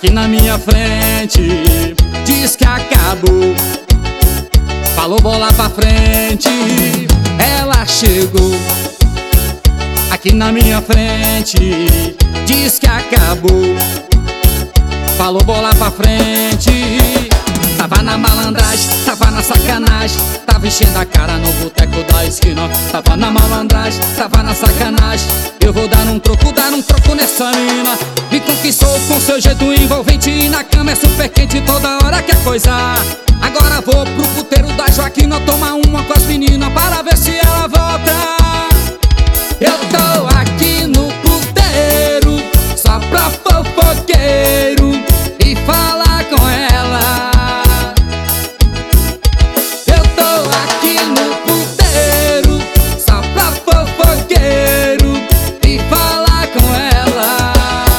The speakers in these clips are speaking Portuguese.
aqui na minha frente, diz que acabou. Falou bola pra frente, ela chegou. Aqui na minha frente, diz que acabou. Falou bola pra frente. Tava na malandragem, tava na sacanagem, tava enchendo a cara no boteco da esquina. Tava na malandragem, tava na sacanagem. Eu vou dar um troco nessa mina. Me conquistou com seu jeito envolvente, e na cama é super quente, toda hora quer coisar. Agora vou pro puteiro da Joaquina tomar uma com as meninas para ver se ela volta. Eu tô aqui no puteiro só pra fofoqueiro e falar com ela. Eu tô aqui no puteiro só pra fofoqueiro e falar com ela.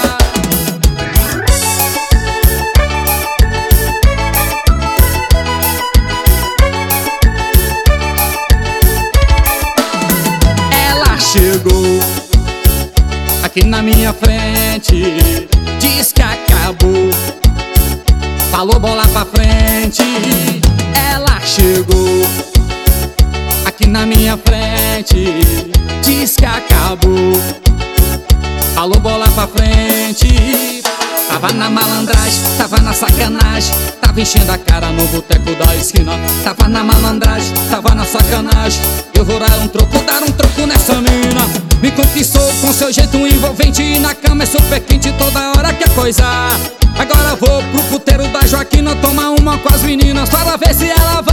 Ela chegou aqui na minha frente, diz que acabou. Falou bola pra frente, ela chegou. Aqui na minha frente, diz que acabou. Falou bola pra frente. Tava na malandragem, tava na sacanagem, tava enchendo a cara no boteco da esquina. Tava na malandragem, tava na sacanagem. Eu vou dar um troco nessa mina. Me conquistou com seu jeito envolvente, e na cama é super quente, toda hora quer coisar. Agora vou pro puteiro da Joaquina tomar uma com as meninas para ver se ela